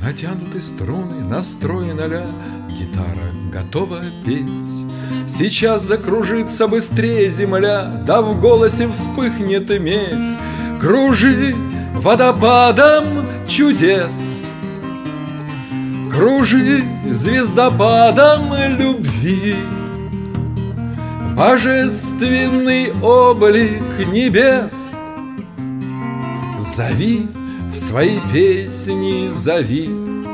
Натянуты струны, настроен а-ля, гитара готова петь. Сейчас закружится быстрее земля, да в голосе вспыхнет медь. Кружи водопадом чудес, кружи звездопадом любви. Божественный облик небес зови в свои песни, зови.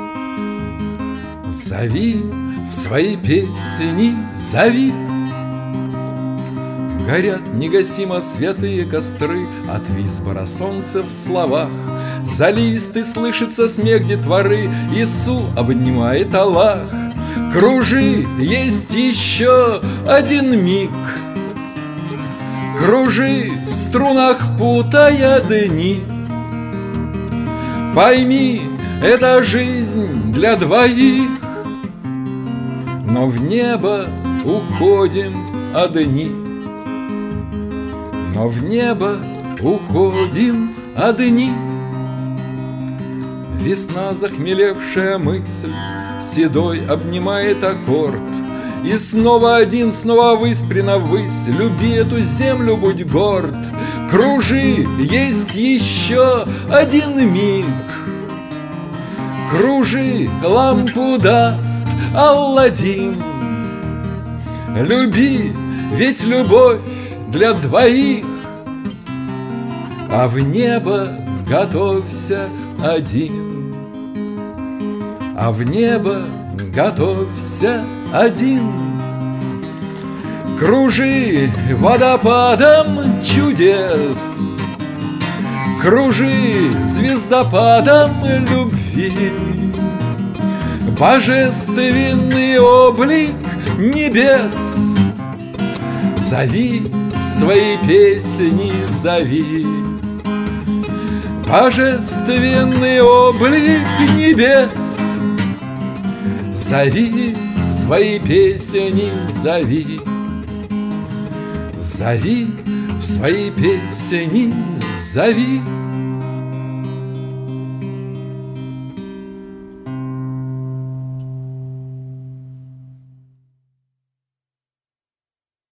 Зови в свои песни, зови. Горят негасимо святые костры от визбора солнца в словах. Заливистый слышится смех детворы, Иису обнимает Аллах. Кружи, есть еще один миг, кружи в струнах, путая дни. Пойми, это жизнь для двоих, но в небо уходим одни. Но в небо уходим одни. Весна, захмелевшая мысль, седой обнимает аккорд. И снова один, снова выспрена ввысь. Люби эту землю, будь горд. Кружи, есть еще один миг. Кружи, лампу даст Алладин. Люби, ведь любовь для двоих, а в небо готовься один. А в небо готовься один. Кружи водопадом чудес, кружи звездопадом любви. Божественный облик небес зови в свои песни, зови. Божественный облик небес зови в свои песни, зови. Зови в свои песни, зови.